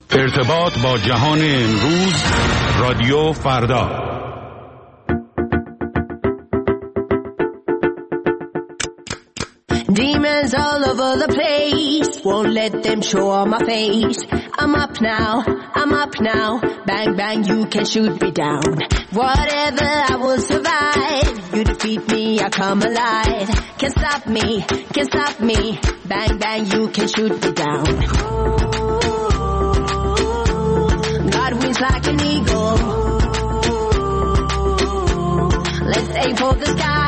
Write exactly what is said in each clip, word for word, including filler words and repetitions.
ارتباط با جهان امروز، رادیو فردا. Demons all over the place, won't let them show on my face. I'm up now, I'm up now, bang bang you can shoot me down. Whatever, I will survive, you defeat me, I come alive. Can't stop me, can't stop me, bang bang you can shoot me down. God wins like an eagle, let's aim for the sky.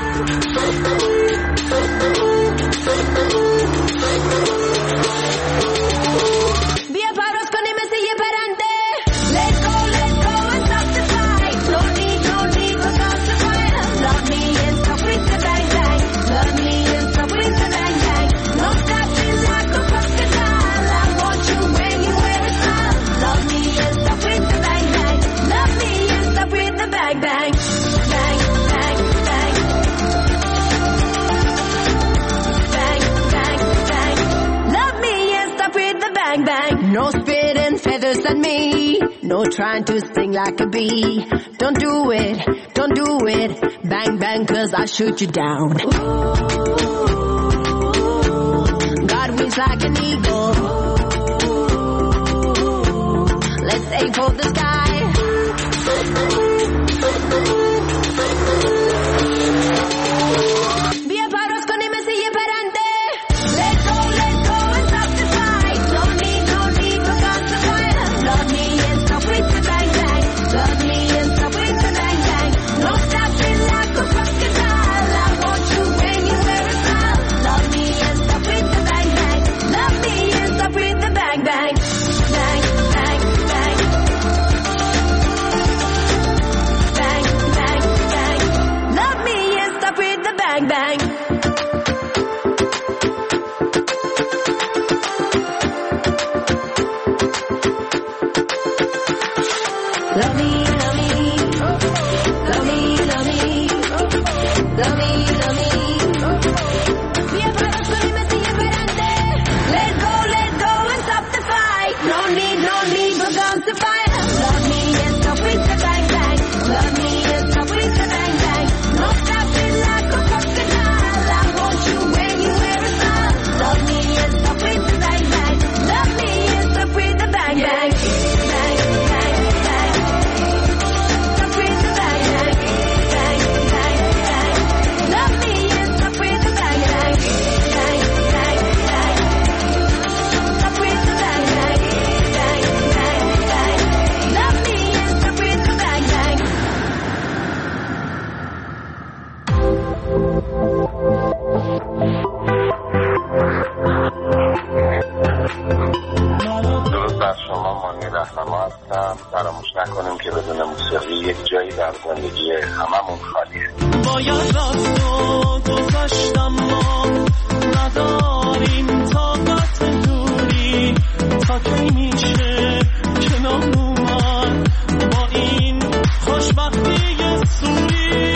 بیا پرواز کنیم مثل یه پرنده. Let's go, let's go and stop the fight. No need, no need for us to fight. Love me and stop with the bang bang. Love me and stop with the bang bang. No stopping like a crocodile. I want you when you wear a smile. Love me and stop with the bang bang. Love me and stop with the bang bang. Bang, bang, bang. Bang, bang, no spit and feathers on me. No trying to sting like a bee. Don't do it, don't do it. Bang, bang, cause I'll shoot you down. Ooh, God wins like an eagle. Let's aim for the sky. Bia paros con M C y perante. Let's go, let's go and stop the fight. No need, no need for guns to fight. Love me and stop with the bang bang. Love me and stop with the bang bang. No stopping like a crocodile. I want you when you wear a smile. Love me and stop with the bang bang. Love me and stop with the bang bang. Bang, bang, bang. Bang, bang, bang. Love me and stop with the bang bang. Love me, love me, love me, love me, love me, love me. We are part of Solima Sia Perante. Let's go, let's go and stop the fight. No need, no need for guns to fight. Love me and stop with the bang bang. Love me and stop with the bang bang. No stopping like a crocodile. I want you when you wear a smile. Love me and stop with the bang bang. Love me and stop with the bang bang. Bang, bang, bang. Stop with the bang bang. Bang, bang, bang. Love me and stop with the bang bang. Bang, bang, bang. Stop with the bang bang. Bang, bang, bang. Love me and stop with the bang bang. درود بر شما، مانی رهنما هستم. فراموش نکنیم که بدون موسیقی یک جایی در زندگی هممون خالیه. باید راستو گذاشتم ما نداریم طاقت دوری تا کی میشه کنار اومد با این خوشبختی سوری.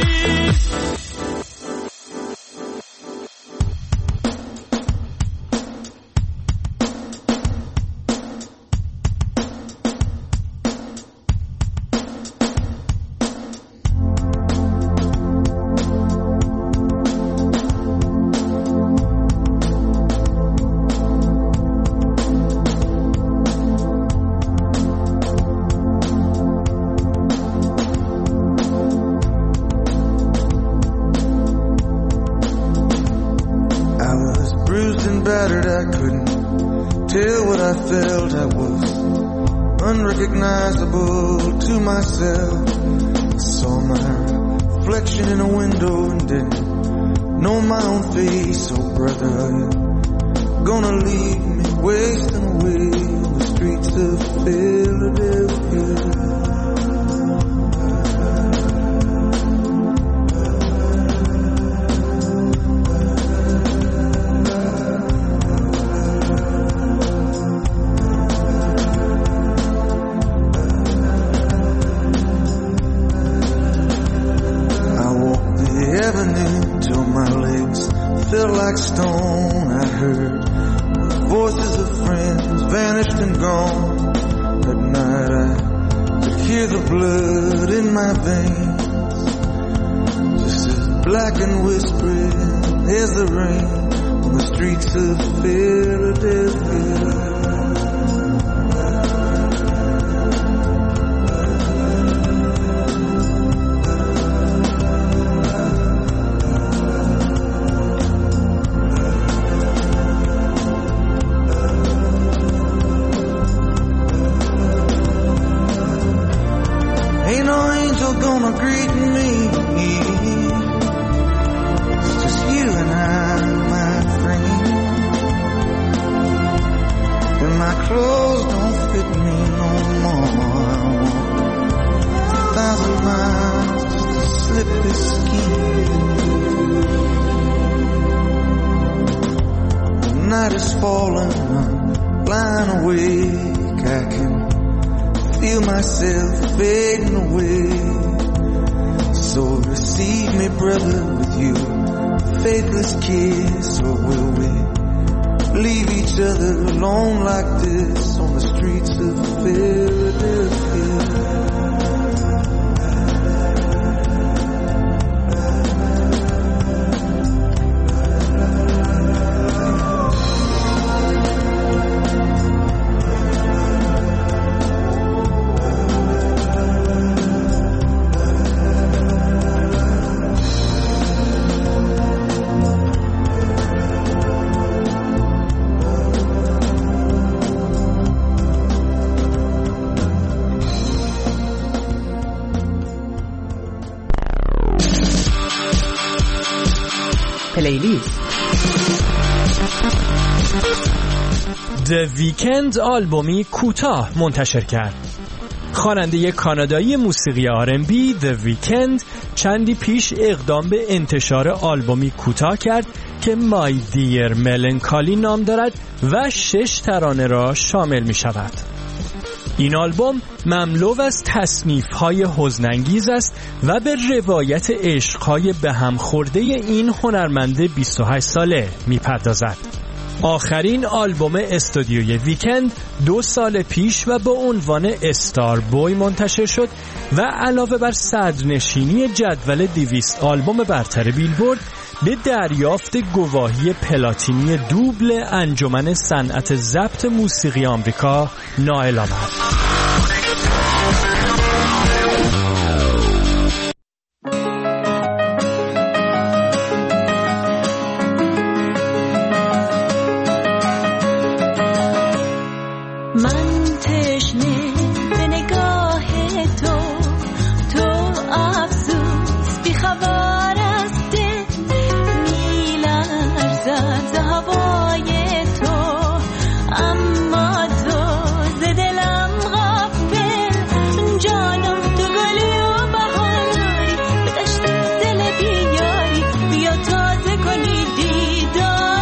I was bruised and battered, I couldn't tell what I felt. I was unrecognizable to myself. I saw my reflection in a window and didn't know my own face. Oh brother, are you gonna leave me wasting away on the streets of Philadelphia? Felt like stone. I heard a voice vanished and gone. At night I could hear the blood in my veins, just as black and whispering as the rain on the streets of Philadelphia. Gonna greet me. It's just you and I, my friend. And my clothes don't fit me no more. I want a thousand miles just to slip this skin. The night is falling, I'm lying awake. I can feel myself fading away. So receive me, brother, with you, faithless kiss, or will we leave each other alone like this on the streets of Philadelphia? پلیلیست. The Weeknd آلبومی کوتاه منتشر کرد. خواننده کانادایی موسیقی آر ام بی The Weeknd چندی پیش اقدام به انتشار آلبومی کوتاه کرد که My Dear Melancholy نام دارد و شش ترانه را شامل می شود. این آلبوم مملو از تصنیف‌های حزن‌انگیز است و به روایت عشق‌های به هم خورده این هنرمند بیست و هشت ساله می‌پردازد. آخرین آلبوم استودیوی ویکند دو سال پیش و با عنوان استار بوی منتشر شد و علاوه بر صدرنشینی جدول دویست آلبوم برتر بیلبورد به دریافت گواهی پلاتینی دوبل انجمن صنعت ضبط موسیقی آمریکا نائل آمد.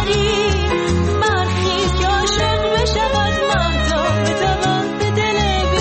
برخیز که عاشق بشود مهتاب به طواف دل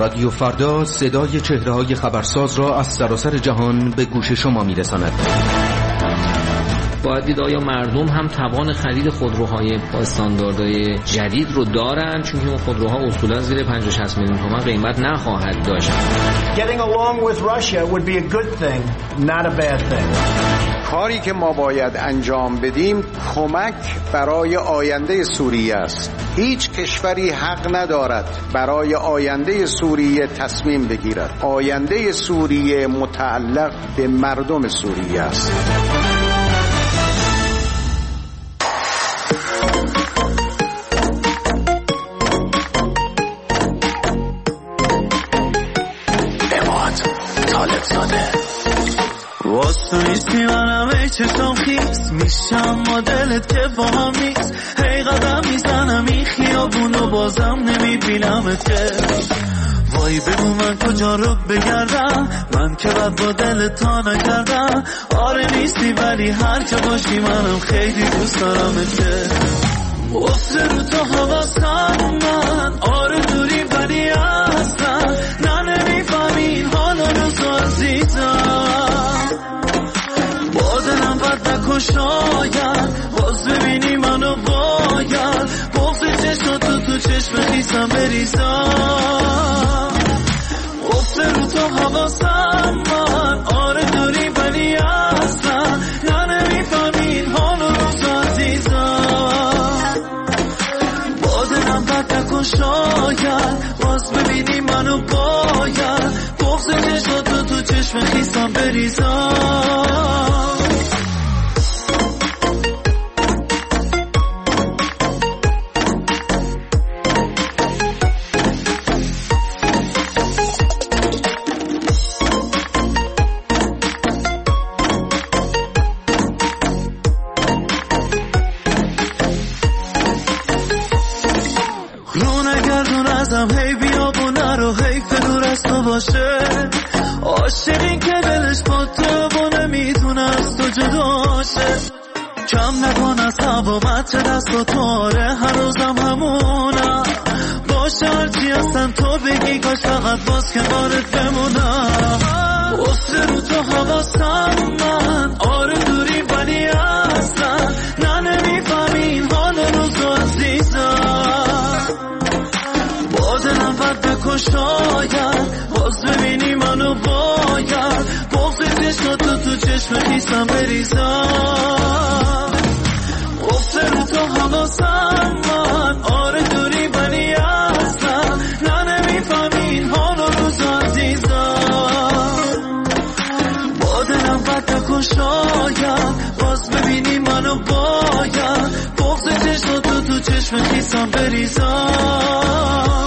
رادیو فردا صدای چهره‌های خبرساز را از سراسر جهان به گوش شما می‌رساند. باید دید آیا مردم هم توان خرید خودروهای با استانداردهای جدید رو دارن، چون اون خودروها اصولا زیر پنجاه شصت میلیون تومان قیمت نخواهد داشت. Getting along with Russia would be a good thing, not a bad thing. کاری که ما باید انجام بدیم کمک برای آینده سوریه است. هیچ کشوری حق ندارد برای آینده سوریه تصمیم بگیرد. آینده سوریه متعلق به مردم سوریه است. واسه نیستی منم ای چشم خیس میشم ما دلت که با هم نیست. هی قدم میزنم این خیابونو بازم نمیبینمت که. وای بگو من کجا رو بگردم، من که بد با دلت تا نکردم. آره نیستی ولی هر جا باشی منم خیلی دوست دارمت که. افته رو تو حواسم من، آره دوری ولی اصلا نه نمیفهمی حالا روزو عزیزم. با دلم بد نکن شاید باز ببینی منو باید بغض چشماتو تو چشم خیسم بریزم. افته رو تو حواسم من، آره دوری ولی اصلا نه نمیفهمی حالا روزو عزیزم. با دلم بد نکن شاید باز ببینی منو باید بغض چشماتو تو چشم خیسم بریزم. هی بیا و نرو حیف دور از تو باشه. عاشقی که دلش با تو و نمیتونه از تو جداشه. کم نکن از حوامت دست و تاره هر روزم همونم باشه. هرچی هستن تو بگی کاش فقط باز کنارت بمونم. افته رو تو حواسم من، آره دوری ولی اصلا نه نمیفهمین حالا روزو عزیزم. با دلم بد نکن شاید باز ببینی منو باید بغض چشماتو تو چشم خیسم بریزم. افته رو تو حواسم من، آره دوری ولی اصلا نه نمیفهمین حالا روزو عزیزم. با دلم بد نکن شاید باز ببینی منو باید بغض چشماتو تو چشم خیسم بریزم.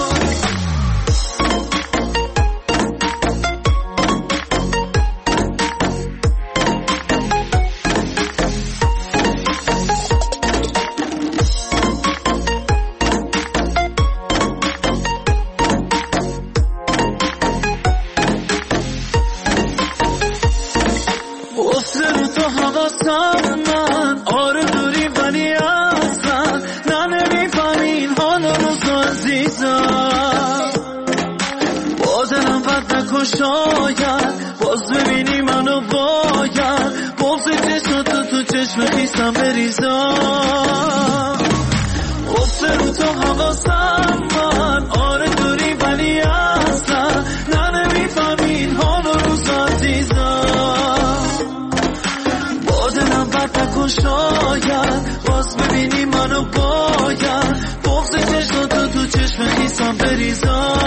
شاید باز ببینی منو باید بغض چشماتو تو چشم خیسم بریزم. افته رو تو حواسم من، آره دوری ولی اصلا نه نمیفهمین حالا روز عزیزم. با دلم بد نکن شاید باز ببینی منو باید بغض چشماتو تو چشم خیسم بریزم.